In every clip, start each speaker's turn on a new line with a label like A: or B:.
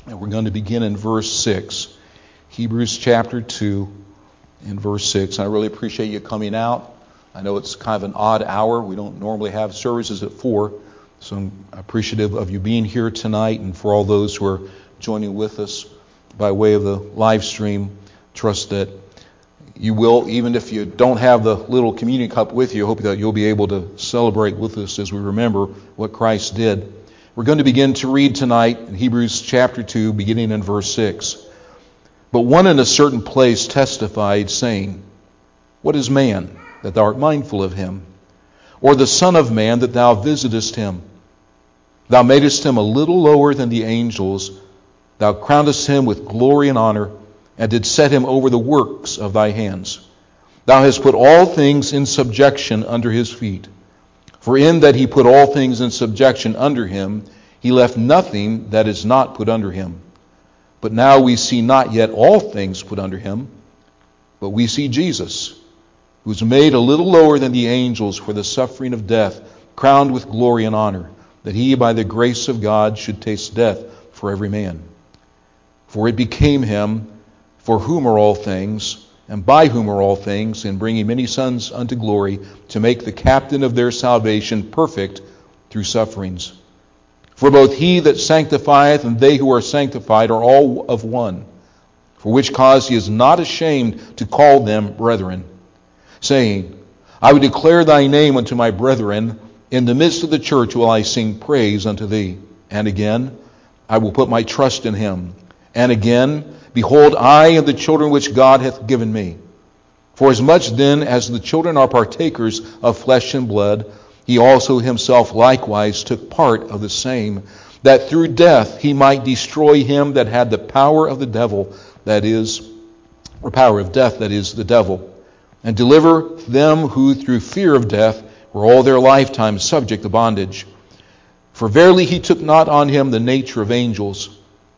A: And we're going to begin in verse 6. Hebrews chapter 2 and verse 6. I really appreciate you coming out. I know it's kind of an odd hour. We don't normally have services at 4. So I'm appreciative of you being here tonight, and for all those who are joining with us by way of the live stream. Trust that you will, even if you don't have the little communion cup with you, hope that you'll be able to celebrate with us as we remember what Christ did. We're going to begin to read tonight in Hebrews chapter 2, beginning in verse 6. But one in a certain place testified, saying, What is man, that thou art mindful of him? Or the Son of Man, that thou visitest him? Thou madest him a little lower than the angels. Thou crownedst him with glory and honor, and didst set him over the works of thy hands. Thou hast put all things in subjection under his feet. For in that he put all things in subjection under him, he left nothing that is not put under him. But now we see not yet all things put under him, but we see Jesus, who was made a little lower than the angels for the suffering of death, crowned with glory and honor, that he by the grace of God should taste death for every man. For it became him, for whom are all things, and by whom are all things, in bringing many sons unto glory, to make the captain of their salvation perfect through sufferings. For both he that sanctifieth and they who are sanctified are all of one, for which cause he is not ashamed to call them brethren, saying, I will declare thy name unto my brethren, in the midst of the church will I sing praise unto thee. And again, I will put my trust in him. And again, behold, I and the children which God hath given me. For as much then as the children are partakers of flesh and blood, he also himself likewise took part of the same, that through death he might destroy him that had the power of the devil, that is, or power of death, that is, the devil, and deliver them who through fear of death were all their lifetime subject to bondage. For verily he took not on him the nature of angels,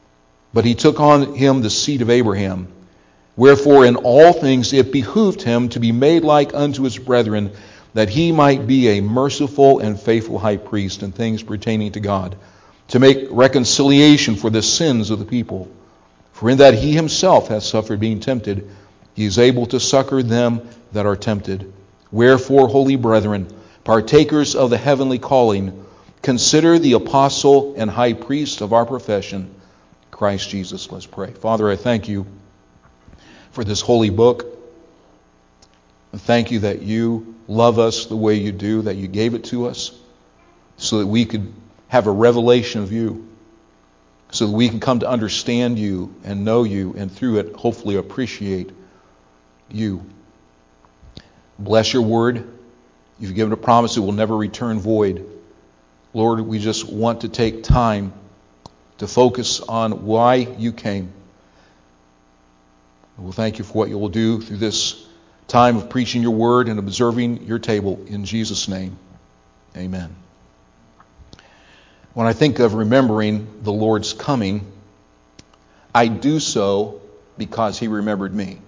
A: but he took on him the seed of Abraham. Wherefore in all things it behooved him to be made like unto his brethren, that he might be a merciful and faithful high priest in things pertaining to God, to make reconciliation for the sins of the people. For in that he himself hath suffered being tempted, he is able to succor them that are tempted. Wherefore, holy brethren, partakers of the heavenly calling, consider the apostle and high priest of our profession, Christ Jesus. Let's pray. Father, I thank you for this holy book. I thank you that you love us the way you do, that you gave it to us so that we could have a revelation of you, so that we can come to understand you and know you, and through it hopefully appreciate you. Bless your word. You've given a promise it will never return void. Lord, we just want to take time to focus on why you came. We'll thank you for what you will do through this time of preaching your word and observing your table. In Jesus' name, amen. When I think of remembering the Lord's coming, I do so because he remembered me.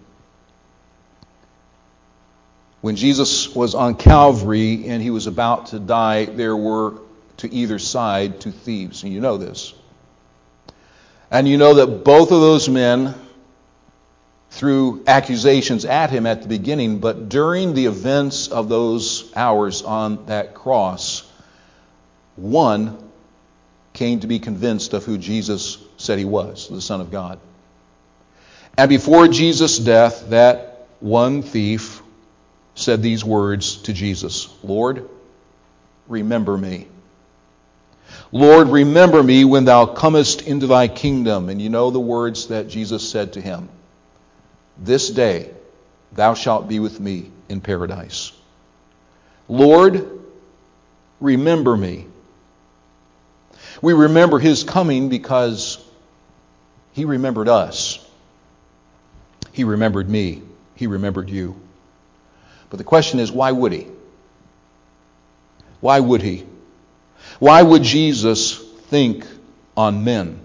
A: When Jesus was on Calvary and he was about to die, there were to either side two thieves, and you know this. And you know that both of those men threw accusations at him at the beginning, but during the events of those hours on that cross, one came to be convinced of who Jesus said he was, the Son of God. And before Jesus' death, that one thief said these words to Jesus, Lord, remember me. Lord, remember me when thou comest into thy kingdom. And you know the words that Jesus said to him. This day thou shalt be with me in paradise. Lord, remember me. We remember his coming because he remembered us. He remembered me. He remembered you. But the question is, why would he? Why would he? Why would Jesus think on men?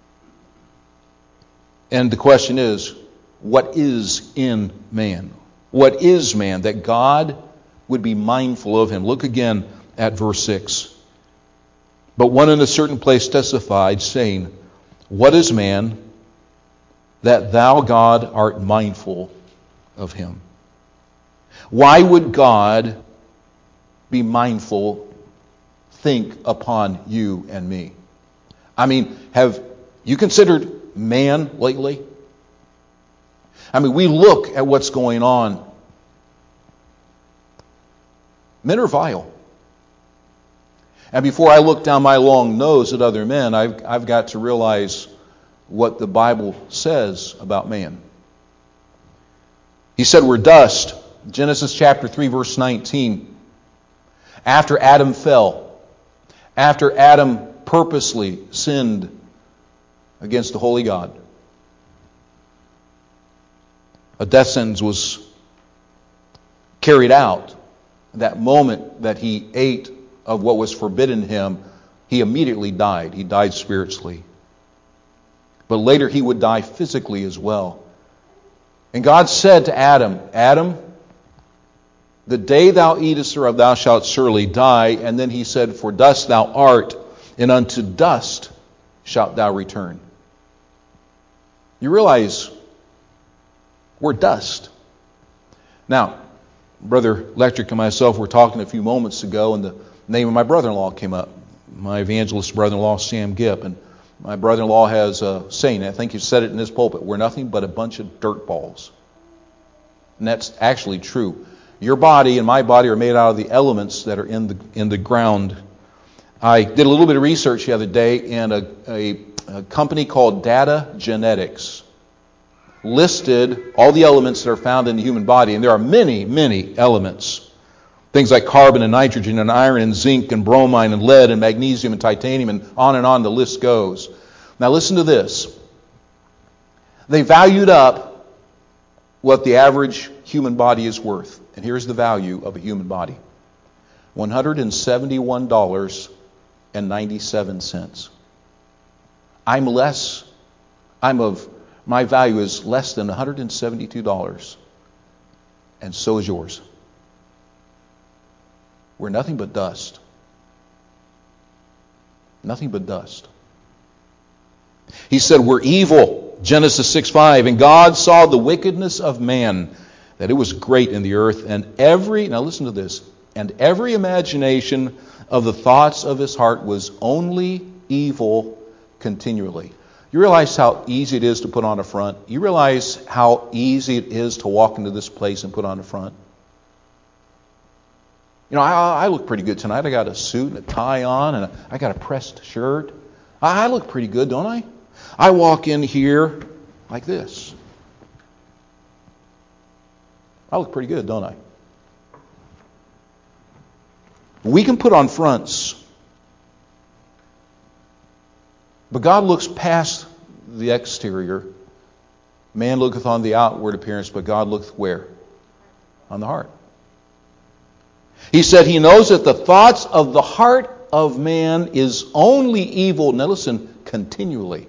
A: And the question is, what is in man? What is man that God would be mindful of him? Look again at verse 6. But one in a certain place testified, saying, What is man, that thou, God, art mindful of him? Why would God be mindful, think upon you and me? I mean, have you considered man lately? I mean, we look at what's going on. Men are vile. And before I look down my long nose at other men, I've got to realize what the Bible says about man. He said we're dust. Genesis chapter 3, verse 19. After Adam fell, after Adam purposely sinned against the holy God, a death sentence was carried out. That moment that he ate of what was forbidden him, he immediately died. He died spiritually. But later he would die physically as well. And God said to Adam, Adam, the day thou eatest thereof thou shalt surely die. And then he said, for dust thou art, and unto dust shalt thou return. You realize we're dust. Now, Brother Electric and myself were talking a few moments ago, and the name of my brother-in-law came up. My evangelist brother-in-law, Sam Gipp. And my brother-in-law has a saying, I think he said it in his pulpit, we're nothing but a bunch of dirt balls. And that's actually true. Your body and my body are made out of the elements that are in the ground. I did a little bit of research the other day, and a company called Data Genetics listed all the elements that are found in the human body. And there are many, many elements. Things like carbon and nitrogen and iron and zinc and bromine and lead and magnesium and titanium, and on the list goes. Now listen to this. They valued up what the average human body is worth. And here's the value of a human body. $171.97. My value is less than $172. And so is yours. We're nothing but dust. Nothing but dust. He said we're evil. Genesis 6:5. And God saw the wickedness of man, that it was great in the earth, and now listen to this, and every imagination of the thoughts of his heart was only evil continually. You realize how easy it is to put on a front? You realize how easy it is to walk into this place and put on a front? You know, I look pretty good tonight. I got a suit and a tie on, and I got a pressed shirt. I look pretty good, don't I? I walk in here like this. I look pretty good, don't I? We can put on fronts, but God looks past the exterior. Man looketh on the outward appearance, but God looketh where? On the heart. He said he knows that the thoughts of the heart of man is only evil. Now listen, continually.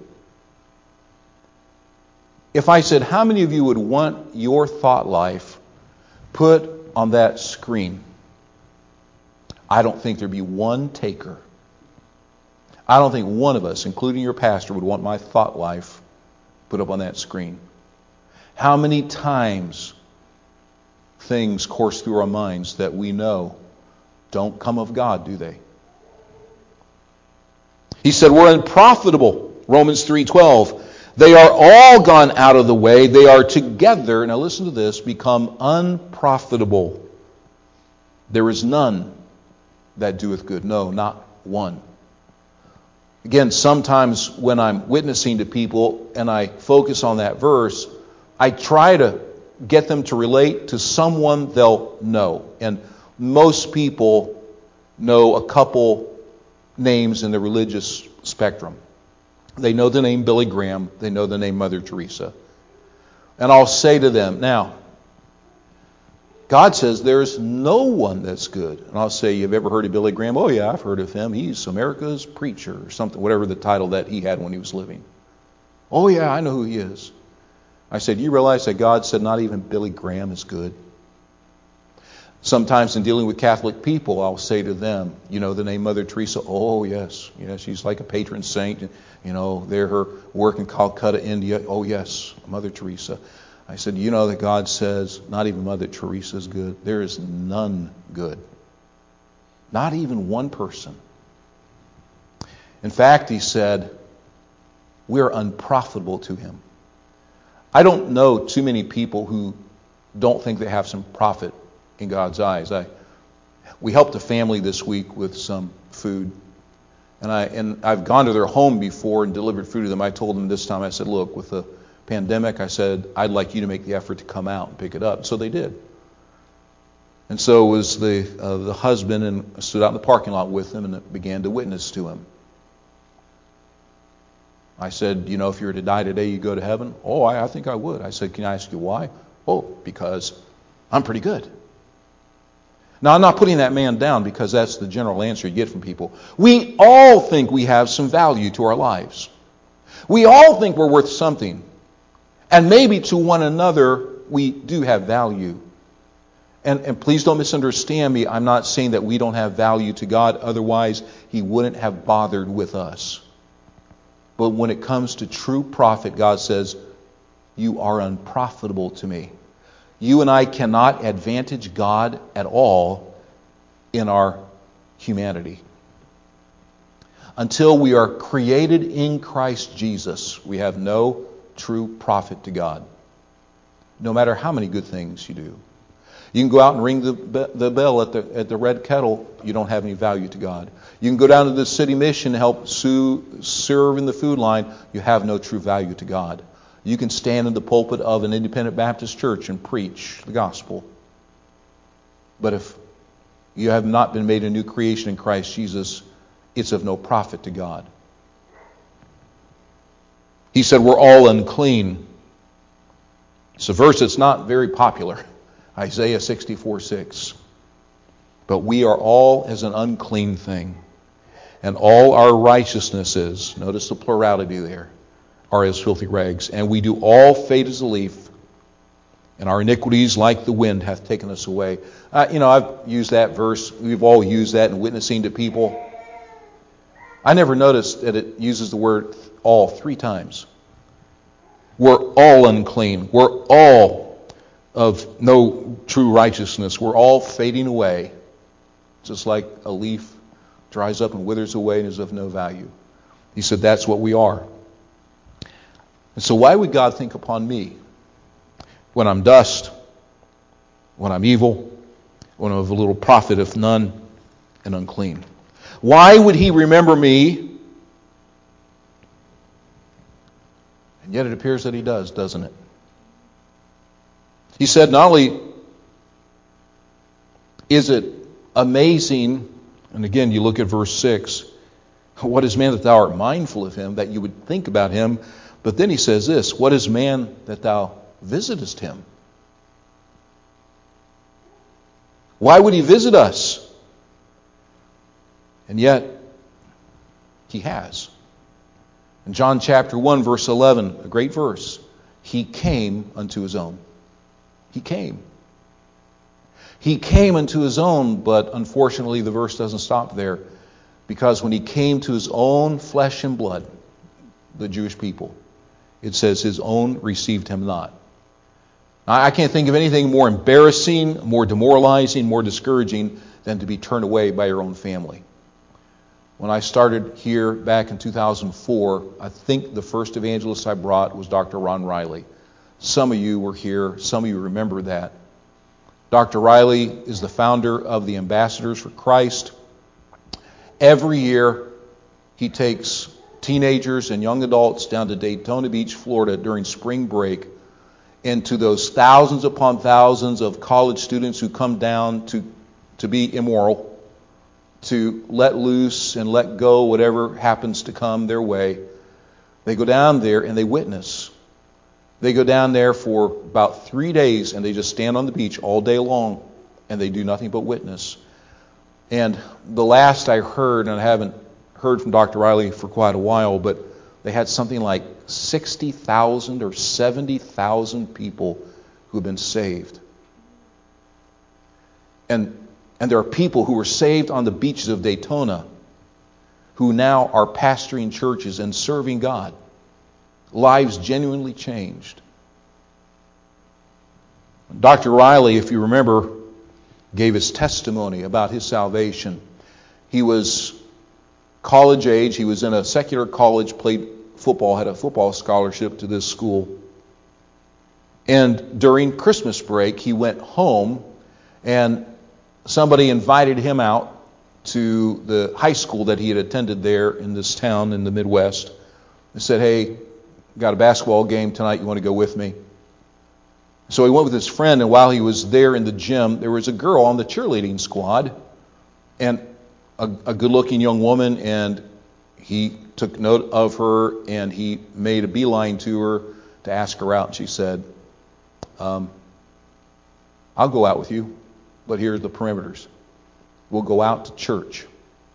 A: If I said, how many of you would want your thought life put on that screen? I don't think there'd be one taker. I don't think one of us, including your pastor, would want my thought life put up on that screen. How many times things course through our minds that we know don't come of God, do they? He said we're unprofitable. Romans 3:12. They are all gone out of the way. They are together, now listen to this, become unprofitable. There is none that doeth good. No, not one. Again, sometimes when I'm witnessing to people and I focus on that verse, I try to get them to relate to someone they'll know. And most people know a couple names in the religious spectrum. They know the name Billy Graham. They know the name Mother Teresa. And I'll say to them, now, God says there's no one that's good. And I'll say, you've ever heard of Billy Graham? Oh yeah, I've heard of him. He's America's preacher or something, whatever the title that he had when he was living. Oh yeah, I know who he is. I said, you realize that God said not even Billy Graham is good? Sometimes in dealing with Catholic people, I'll say to them, you know the name Mother Teresa? Oh, yes. Yes, she's like a patron saint. You know, they're her work in Calcutta, India. Oh, yes, Mother Teresa. I said, you know that God says not even Mother Teresa is good. There is none good. Not even one person. In fact, he said, we're unprofitable to him. I don't know too many people who don't think they have some profit in God's eyes. We helped a family this week with some food. And I've gone to their home before and delivered food to them. I told them this time, I said, look, with the pandemic, I said, I'd like you to make the effort to come out and pick it up. So they did. And so was the husband, and I stood out in the parking lot with him and began to witness to him. I said, you know, if you were to die today, you go to heaven? Oh, I think I would. I said, can I ask you why? Oh, because I'm pretty good. Now, I'm not putting that man down because that's the general answer you get from people. We all think we have some value to our lives. We all think we're worth something. And maybe to one another, we do have value. And please don't misunderstand me. I'm not saying that we don't have value to God. Otherwise, He wouldn't have bothered with us. But when it comes to true profit, God says, you are unprofitable to me. You and I cannot advantage God at all in our humanity. Until we are created in Christ Jesus, we have no true profit to God. No matter how many good things you do. You can go out and ring the bell at the Red Kettle. You don't have any value to God. You can go down to the city mission and help serve in the food line. You have no true value to God. You can stand in the pulpit of an independent Baptist church and preach the gospel. But if you have not been made a new creation in Christ Jesus, it's of no profit to God. He said we're all unclean. It's a verse that's not very popular. Isaiah 64:6. But we are all as an unclean thing. And all our righteousnesses, notice the plurality there, are as filthy rags. And we do all fade as a leaf. And our iniquities like the wind hath taken us away. I've used that verse. We've all used that in witnessing to people. I never noticed that it uses the word all 3 times. We're all unclean. We're all of no true righteousness. We're all fading away. Just like a leaf dries up and withers away and is of no value. He said that's what we are. And so why would God think upon me when I'm dust, when I'm evil, when I'm of a little profit of none, and unclean? Why would He remember me? And yet it appears that He does, doesn't it? He said not only is it amazing, and again you look at verse 6, what is man that thou art mindful of him, that you would think about him, but then he says this, what is man that thou visitest him? Why would He visit us? And yet, He has. In John chapter 1, verse 11, a great verse, He came unto His own. He came. He came unto His own, but unfortunately the verse doesn't stop there. Because when He came to His own flesh and blood, the Jewish people, it says His own received Him not. I can't think of anything more embarrassing, more demoralizing, more discouraging than to be turned away by your own family. When I started here back in 2004, I think the first evangelist I brought was Dr. Ron Riley. Some of you were here. Some of you remember that. Dr. Riley is the founder of the Ambassadors for Christ. Every year, he takes teenagers and young adults down to Daytona Beach, Florida during spring break, and to those thousands upon thousands of college students who come down to be immoral, to let loose and let go whatever happens to come their way. They go down there and they witness. They go down there for about 3 days and they just stand on the beach all day long and they do nothing but witness. And the last I heard, and I haven't heard from Dr. Riley for quite a while, but they had something like 60,000 or 70,000 people who have been saved. And there are people who were saved on the beaches of Daytona who now are pastoring churches and serving God. Lives genuinely changed. Dr. Riley, if you remember, gave his testimony about his salvation. He was college age. He was in a secular college, played football, had a football scholarship to this school. And during Christmas break, he went home, and somebody invited him out to the high school that he had attended there in this town in the Midwest. They said, "Hey, got a basketball game tonight. You want to go with me?" So he went with his friend, and while he was there in the gym, there was a girl on the cheerleading squad, and a good-looking young woman, and he took note of her, and he made a beeline to her to ask her out. She said, "I'll go out with you, but here's the perimeters. We'll go out to church.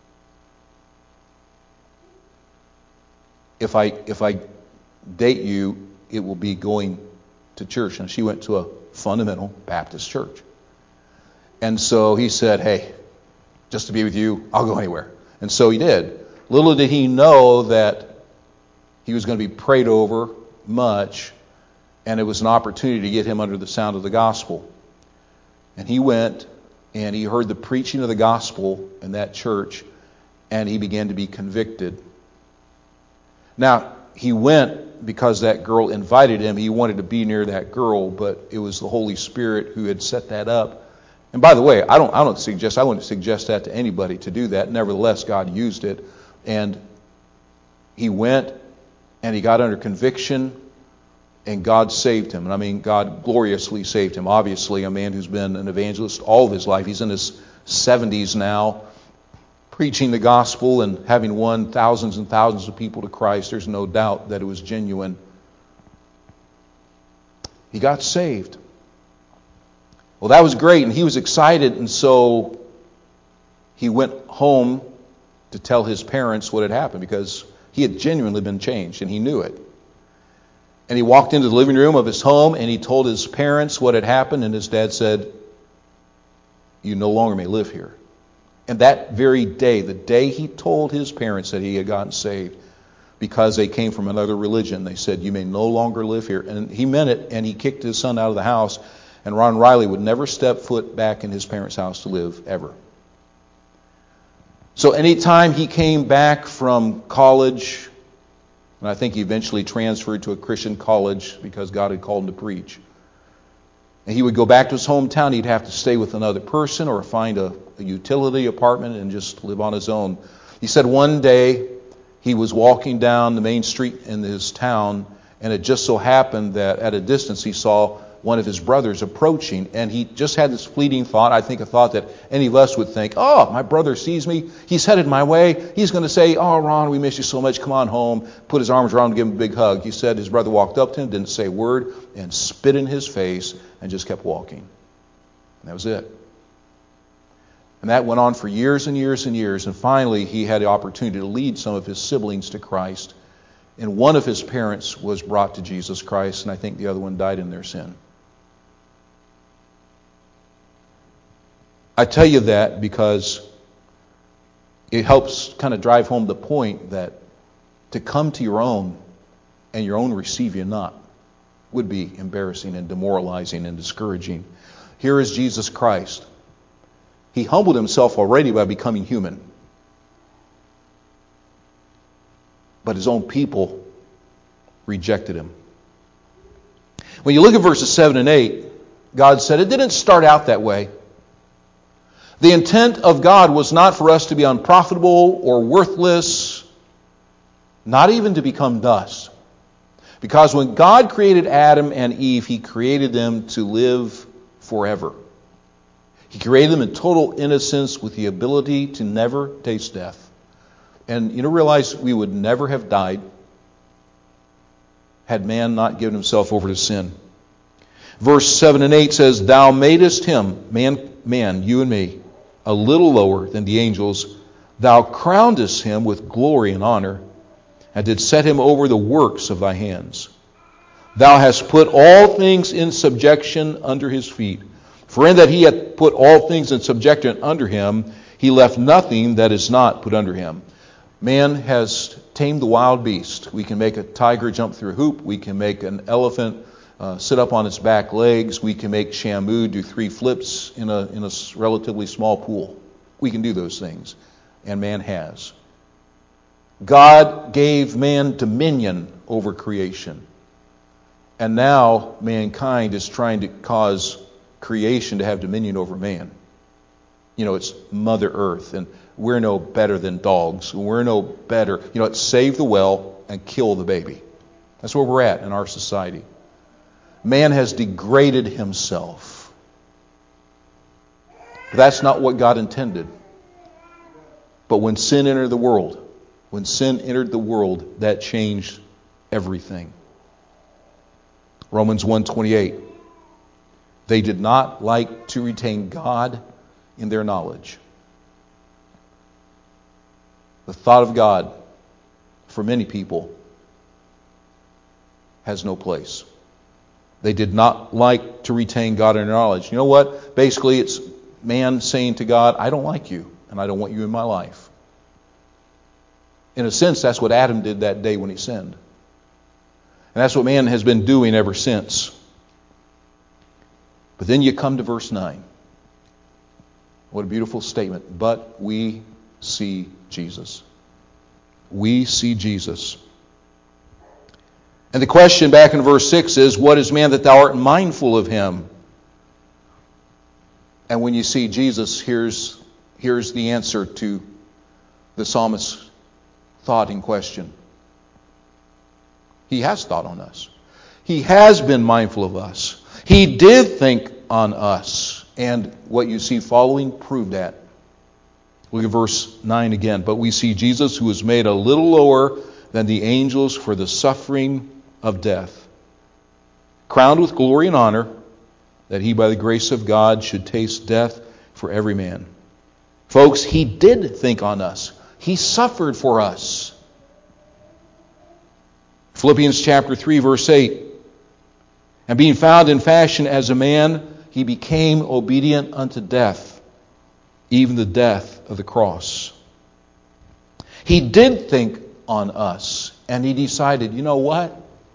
A: If I date you, it will be going to church." And she went to a fundamental Baptist church. And so he said, "Hey, just to be with you, I'll go anywhere." And so he did. Little did he know that he was going to be prayed over much, and it was an opportunity to get him under the sound of the gospel. And he went, and he heard the preaching of the gospel in that church, and he began to be convicted. Now, he went because that girl invited him. He wanted to be near that girl, but it was the Holy Spirit who had set that up. And by the way, I wouldn't suggest that to anybody to do that. Nevertheless, God used it. And he went, and he got under conviction, and God saved him. And I mean, God gloriously saved him. Obviously, a man who's been an evangelist all of his life. He's in his 70s now, preaching the gospel and having won thousands and thousands of people to Christ. There's no doubt that it was genuine. He got saved. Well, that was great, and he was excited, and so he went home to tell his parents what had happened, because he had genuinely been changed, and he knew it. And he walked into the living room of his home, and he told his parents what had happened, and his dad said, "You no longer may live here." And that very day, the day he told his parents that he had gotten saved, because they came from another religion, they said, "You may no longer live here." And he meant it, and he kicked his son out of the house, and Ron Riley would never step foot back in his parents' house to live, ever. So anytime he came back from college, and I think he eventually transferred to a Christian college because God had called him to preach, and he would go back to his hometown, he'd have to stay with another person or find a utility apartment and just live on his own. He said one day he was walking down the main street in his town, and it just so happened that at a distance he saw one of his brothers approaching, and he just had this fleeting thought, I think a thought that any of us would think, "Oh, my brother sees me, he's headed my way, he's going to say, 'Oh, Ron, we miss you so much, come on home,' put his arms around him, give him a big hug." He said his brother walked up to him, didn't say a word, and spit in his face, and just kept walking. And that was it. And that went on for years and years and years, and finally he had the opportunity to lead some of his siblings to Christ, and one of his parents was brought to Jesus Christ, and I think the other one died in their sin. I tell you that because it helps kind of drive home the point that to come to your own and your own receive you not would be embarrassing and demoralizing and discouraging. Here is Jesus Christ. He humbled himself already by becoming human. But his own people rejected him. When you look at verses 7 and 8, God said it didn't start out that way. The intent of God was not for us to be unprofitable or worthless, not even to become dust. Because when God created Adam and Eve, He created them to live forever. He created them in total innocence with the ability to never taste death. And realize we would never have died had man not given himself over to sin. Verse 7 and 8 says, "Thou madest him," man, you and me, "a little lower than the angels. Thou crownedest him with glory and honor, and didst set him over the works of thy hands. Thou hast put all things in subjection under his feet. For in that he hath put all things in subjection under him, he left nothing that is not put under him. Man has tamed the wild beast. We can make a tiger jump through a hoop. We can make an elephant sit up on its back legs. We can make Shamu do 3 flips in a relatively small pool. We can do those things, and man has. God gave man dominion over creation, and now mankind is trying to cause creation to have dominion over man. You know, it's Mother Earth, and we're no better than dogs. We're no better. You know, it's save the well and kill the baby. That's where we're at in our society. Man has degraded himself. But that's not what God intended. But when sin entered the world, that changed everything. Romans 1:28. They did not like to retain God in their knowledge. The thought of God, for many people, has no place. They did not like to retain God in their knowledge. You know what? Basically, it's man saying to God, I don't like you, and I don't want you in my life. In a sense, that's what Adam did that day when he sinned. And that's what man has been doing ever since. But then you come to verse 9. What a beautiful statement. But we see Jesus. We see Jesus. And the question back in verse 6 is, what is man that thou art mindful of him? And when you see Jesus, here's the answer to the psalmist's thought in question. He has thought on us. He has been mindful of us. He did think on us. And what you see following proved that. Look at verse 9 again. But we see Jesus, who was made a little lower than the angels for the suffering of death, crowned with glory and honor, that he by the grace of God should taste death for every man. Folks, he did think on us. He suffered for us. Philippians chapter 3, verse 8. And being found in fashion as a man, he became obedient unto death, even the death of the cross. He did think on us, and he decided, you know what?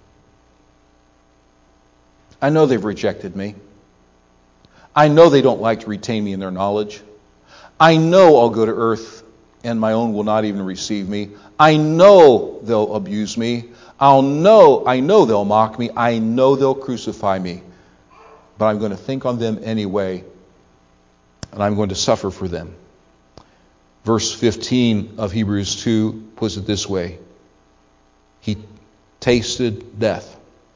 A: I know they've rejected me. I know they don't like to retain me in their knowledge. I know I'll go to earth and my own will not even receive me. I know they'll abuse me. I know they'll mock me. I know they'll crucify me. But I'm going to think on them anyway, and I'm going to suffer for them. Verse 15 of Hebrews 2 puts it this way. He tasted death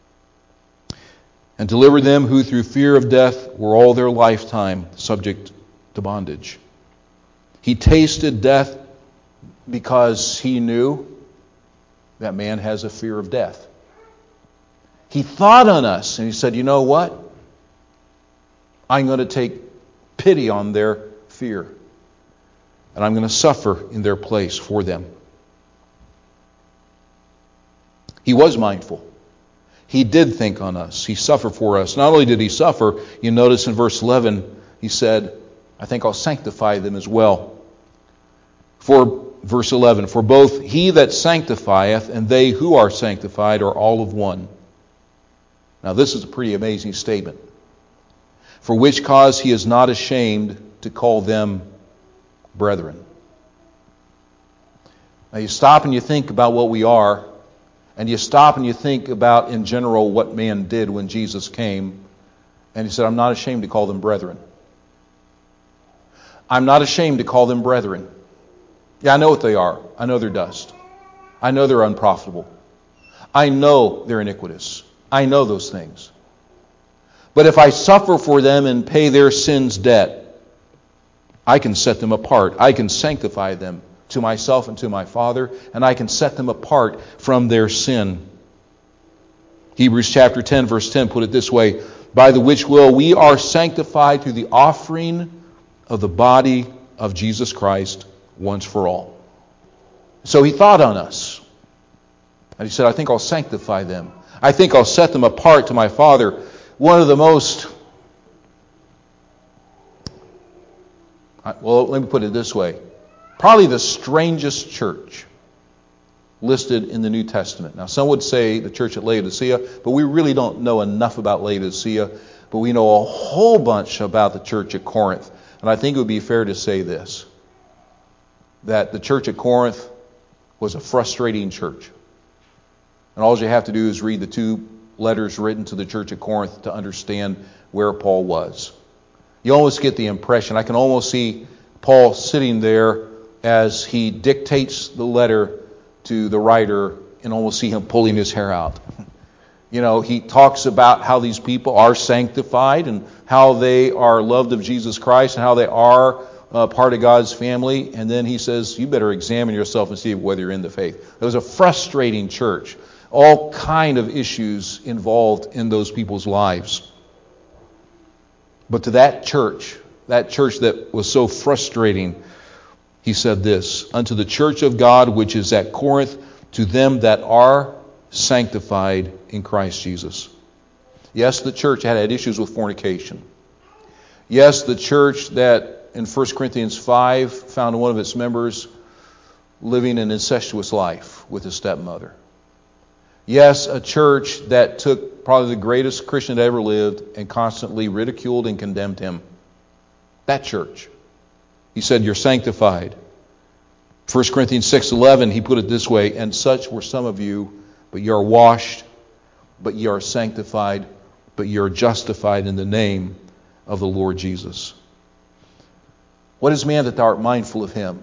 A: and delivered them who through fear of death were all their lifetime subject to bondage. He tasted death because he knew that man has a fear of death. He thought on us and he said, you know what? I'm going to take pity on their fear. And I'm going to suffer in their place for them. He was mindful. He did think on us. He suffered for us. Not only did he suffer, you notice in verse 11, he said, I think I'll sanctify them as well. For verse 11, for both he that sanctifieth and they who are sanctified are all of one. Now this is a pretty amazing statement. For which cause he is not ashamed to call them brethren. Now you stop and you think about what we are, and you stop and you think about in general what man did when Jesus came, and he said, I'm not ashamed to call them brethren. I'm not ashamed to call them brethren. Yeah, I know what they are. I know they're dust. I know they're unprofitable. I know they're iniquitous. I know those things. But if I suffer for them and pay their sins' debt, I can set them apart. I can sanctify them to myself and to my Father, and I can set them apart from their sin. Hebrews chapter 10, verse 10 put it this way, by the which will we are sanctified through the offering of the body of Jesus Christ once for all. So he thought on us. And he said, I think I'll sanctify them. I think I'll set them apart to my Father. One of the most Well, let me put it this way. Probably the strangest church listed in the New Testament. Now, some would say the church at Laodicea, but we really don't know enough about Laodicea, but we know a whole bunch about the church at Corinth. And I think it would be fair to say this, that the church at Corinth was a frustrating church. And all you have to do is read the 2 letters written to the church at Corinth to understand where Paul was. You almost get the impression, I can almost see Paul sitting there as he dictates the letter to the writer and almost see him pulling his hair out. You know, he talks about how these people are sanctified and how they are loved of Jesus Christ and how they are part of God's family. And then he says, you better examine yourself and see whether you're in the faith. It was a frustrating church. All kind of issues involved in those people's lives. But to that church that was so frustrating, he said this, unto the church of God which is at Corinth, to them that are sanctified in Christ Jesus. Yes, the church had issues with fornication. Yes, the church that in 1 Corinthians 5 found one of its members living an incestuous life with his stepmother. Yes, a church that took probably the greatest Christian that ever lived and constantly ridiculed and condemned him. That church. He said, you're sanctified. 1 Corinthians 6:11, he put it this way, and such were some of you, but ye are washed, but ye are sanctified, but ye are justified in the name of the Lord Jesus. What is man that thou art mindful of him?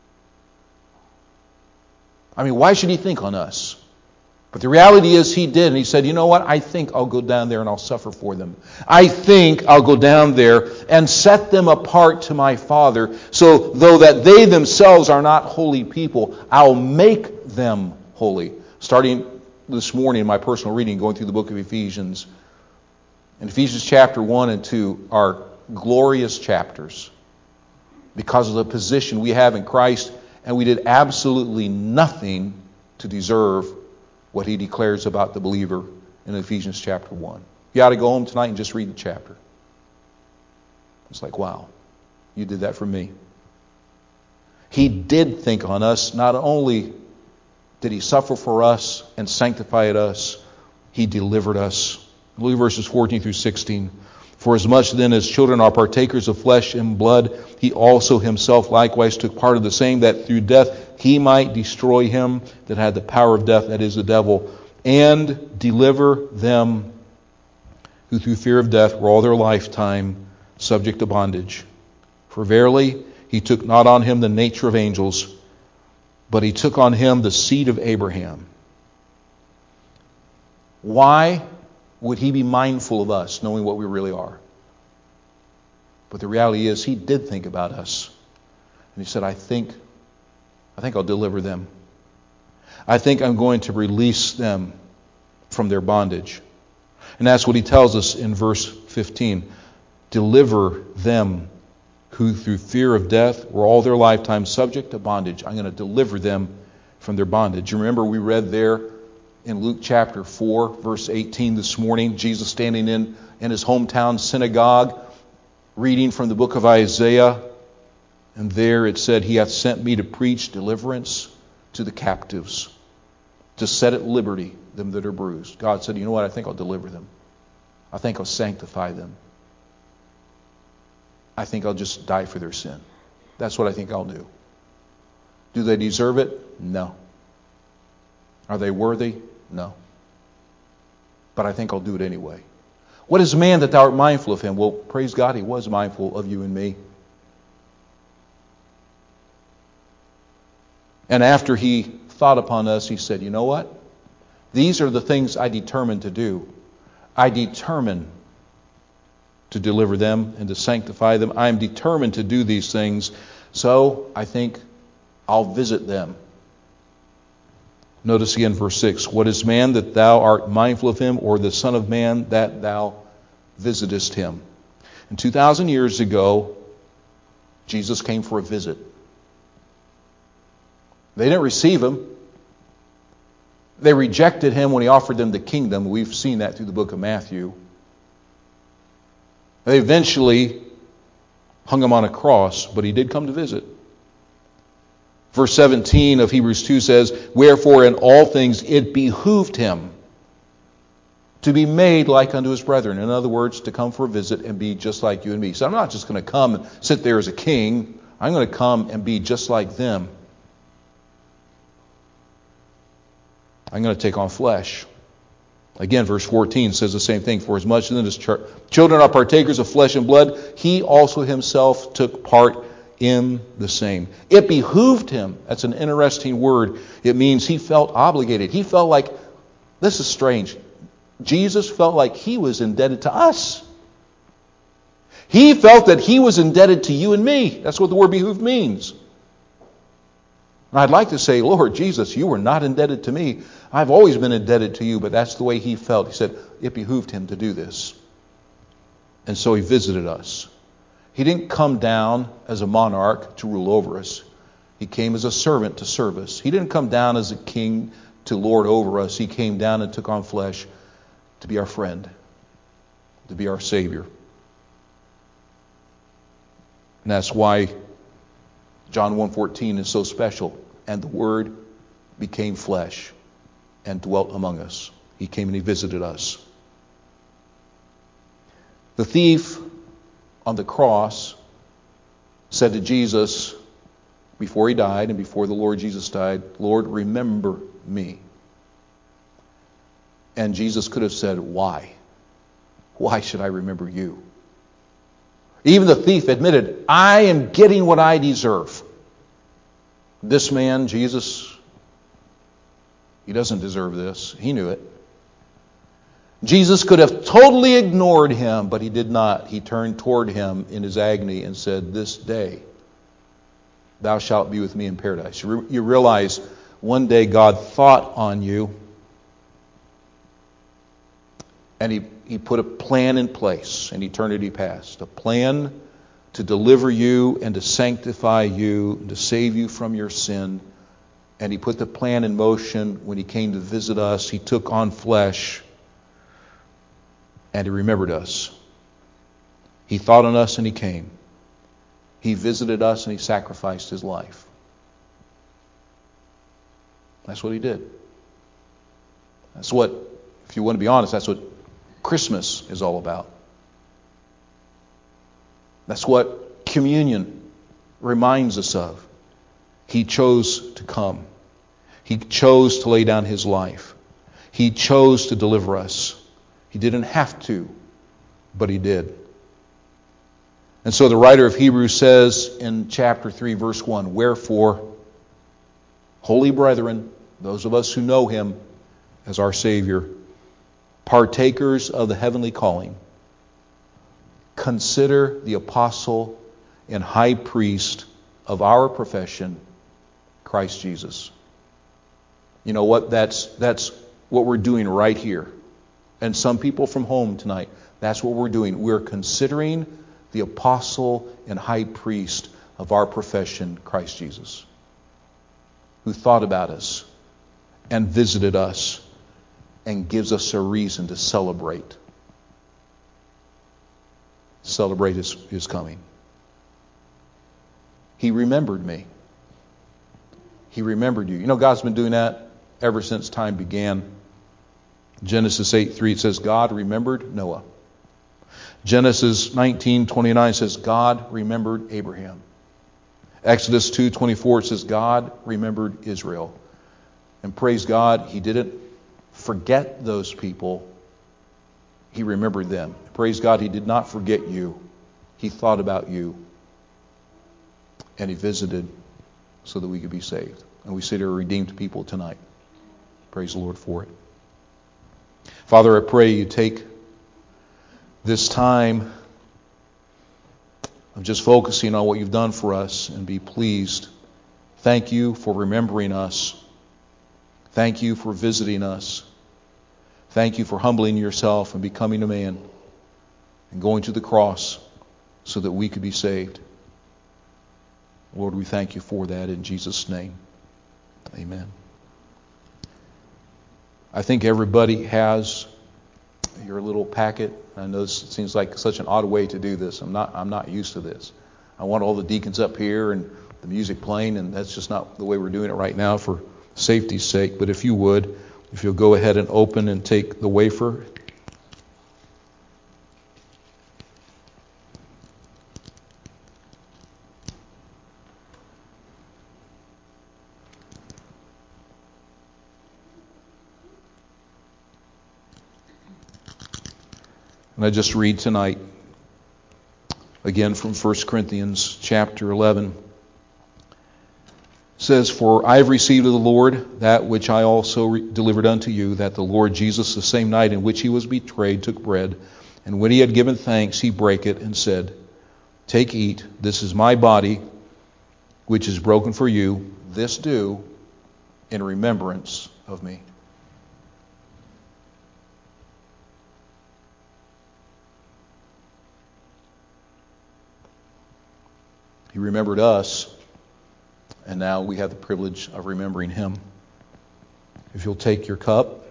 A: I mean, why should he think on us? But the reality is he did. And he said, you know what? I think I'll go down there and I'll suffer for them. I think I'll go down there and set them apart to my Father. So though that they themselves are not holy people, I'll make them holy. Starting this morning in my personal reading, going through the book of Ephesians. And Ephesians chapter 1 and 2 are glorious chapters because of the position we have in Christ. And we did absolutely nothing to deserve what he declares about the believer in Ephesians chapter 1. You ought to go home tonight and just read the chapter. It's like, wow, you did that for me. He did think on us. Not only did he suffer for us and sanctify us, he delivered us. Look at verses 14 through 16. For as much then as children are partakers of flesh and blood, he also himself likewise took part of the same, that through death he might destroy him that had the power of death, that is the devil, and deliver them who through fear of death were all their lifetime subject to bondage. For verily he took not on him the nature of angels, but he took on him the seed of Abraham. Why would he be mindful of us, knowing what we really are? But the reality is, he did think about us. And he said, I think I'll deliver them. I think I'm going to release them from their bondage. And that's what he tells us in verse 15. Deliver them who through fear of death were all their lifetime subject to bondage. I'm going to deliver them from their bondage. You remember we read there in Luke chapter 4, verse 18 this morning, Jesus standing in his hometown synagogue, reading from the book of Isaiah. And there it said, he hath sent me to preach deliverance to the captives, to set at liberty them that are bruised. God said, you know what? I think I'll deliver them. I think I'll sanctify them. I think I'll just die for their sin. That's what I think I'll do. Do they deserve it? No. Are they worthy? No. But I think I'll do it anyway. What is man that thou art mindful of him? Well, praise God, he was mindful of you and me. And after he thought upon us, he said, you know what? These are the things I determined to do. I determined to deliver them and to sanctify them. I am determined to do these things. So I think I'll visit them. Notice again verse 6. What is man that thou art mindful of him, or the son of man that thou visitest him? And 2,000 years ago, Jesus came for a visit. They didn't receive him. They rejected him when he offered them the kingdom. We've seen that through the book of Matthew. They eventually hung him on a cross, but he did come to visit. Verse 17 of Hebrews 2 says, wherefore in all things it behooved him to be made like unto his brethren. In other words, to come for a visit and be just like you and me. So I'm not just going to come and sit there as a king. I'm going to come and be just like them. I'm going to take on flesh. Again, verse 14 says the same thing. For as much as his children are partakers of flesh and blood, he also himself took part in the same. It behooved him. That's an interesting word. It means he felt obligated. He felt like, this is strange, Jesus felt like he was indebted to us. He felt that he was indebted to you and me. That's what the word behooved means. And I'd like to say, Lord Jesus, you were not indebted to me. I've always been indebted to you, but that's the way he felt. He said it behooved him to do this. And so he visited us. He didn't come down as a monarch to rule over us. He came as a servant to serve us. He didn't come down as a king to lord over us. He came down and took on flesh to be our friend, to be our Savior. And that's why John 1:14 is so special. And the Word became flesh and dwelt among us. He came and he visited us. The thief on the cross said to Jesus before he died and before the Lord Jesus died, Lord, remember me. And Jesus could have said, why? Why should I remember you? Even the thief admitted, I am getting what I deserve. This man, Jesus, he doesn't deserve this. He knew it. Jesus could have totally ignored him, but he did not. He turned toward him in his agony and said, this day thou shalt be with me in paradise. You realize one day God thought on you, and he put a plan in place in eternity past. A plan to deliver you and to sanctify you, and to save you from your sin. And he put the plan in motion when he came to visit us. He took on flesh and he remembered us. He thought on us and he came. He visited us and he sacrificed his life. That's what he did. That's what, if you want to be honest, that's what Christmas is all about. That's what communion reminds us of. He chose to come. He chose to lay down his life. He chose to deliver us. He didn't have to, but he did. And so the writer of Hebrews says in chapter 3, verse 1, wherefore, holy brethren, those of us who know him as our Savior, partakers of the heavenly calling, consider the apostle and high priest of our profession, Christ Jesus. You know what? That's what we're doing right here. And some people from home tonight, that's what we're doing. We're considering the apostle and high priest of our profession, Christ Jesus, who thought about us and visited us and gives us a reason to celebrate. Celebrate his coming. He remembered me. He remembered you. You know, God's been doing that ever since time began. Genesis 8:3 it says, God remembered Noah. Genesis 19:29 says, God remembered Abraham. Exodus 2:24 it says, God remembered Israel. And praise God, he didn't forget those people. He remembered them. Praise God, he did not forget you. He thought about you. And he visited so that we could be saved. And we sit here redeemed people tonight. Praise the Lord for it. Father, I pray you take this time of just focusing on what you've done for us and be pleased. Thank you for remembering us. Thank you for visiting us. Thank you for humbling yourself and becoming a man and going to the cross so that we could be saved. Lord, we thank you for that in Jesus' name. Amen. I think everybody has your little packet. I know this seems like such an odd way to do this. I'm not used to this. I want all the deacons up here and the music playing, and that's just not the way we're doing it right now for safety's sake. But if you would, if you'll go ahead and open and take the wafer. And I just read tonight, again from 1 Corinthians chapter 11. It says, "For I have received of the Lord that which I also delivered unto you, that the Lord Jesus, the same night in which he was betrayed, took bread. And when he had given thanks, he brake it and said, Take, eat, this is my body, which is broken for you. This do in remembrance of me." He remembered us, and now we have the privilege of remembering him. If you'll take your cup,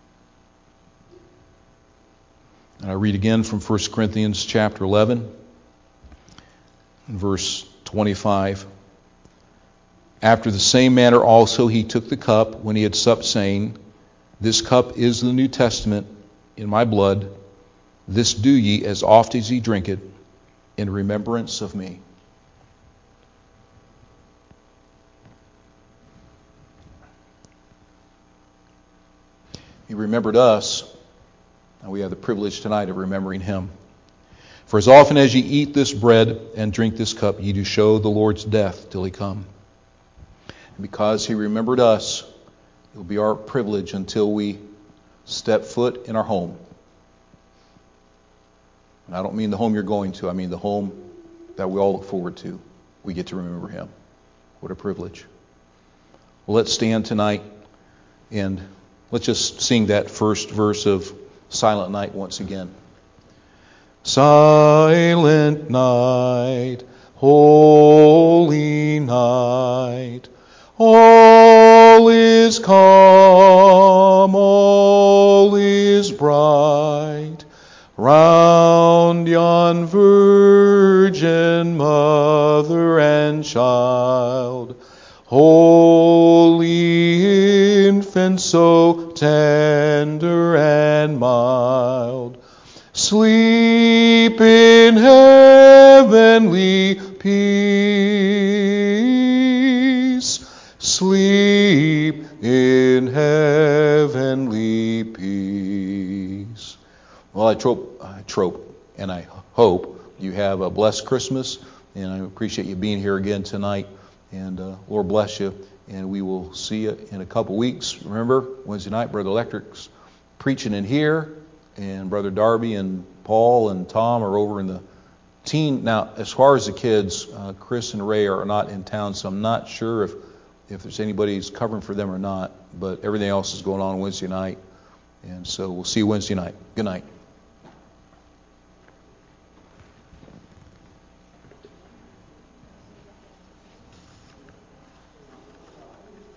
A: and I read again from 1 Corinthians chapter 11, verse 25. "After the same manner also he took the cup when he had supped, saying, This cup is the New Testament in my blood. This do ye as oft as ye drink it in remembrance of me." He remembered us, and we have the privilege tonight of remembering him. "For as often as ye eat this bread and drink this cup, ye do show the Lord's death till he come." And because he remembered us, it will be our privilege until we step foot in our home. And I don't mean the home you're going to, I mean the home that we all look forward to. We get to remember him. What a privilege. Well, let's stand tonight and let's just sing that first verse of Silent Night once again. Silent night, holy night, all is calm, all is bright, round yon virgin mother and child, holy infant, so tender and mild, sleep in heavenly peace, sleep in heavenly peace. Well, I hope you have a blessed Christmas, and I appreciate you being here again tonight, and Lord bless you, and we will see you in a couple weeks. Remember, Wednesday night, Brother Electric's preaching in here, and Brother Darby and Paul and Tom are over in the teen. Now, as far as the kids, Chris and Ray are not in town, so I'm not sure if there's anybody who's covering for them or not, but everything else is going on Wednesday night, and so we'll see you Wednesday night. Good night.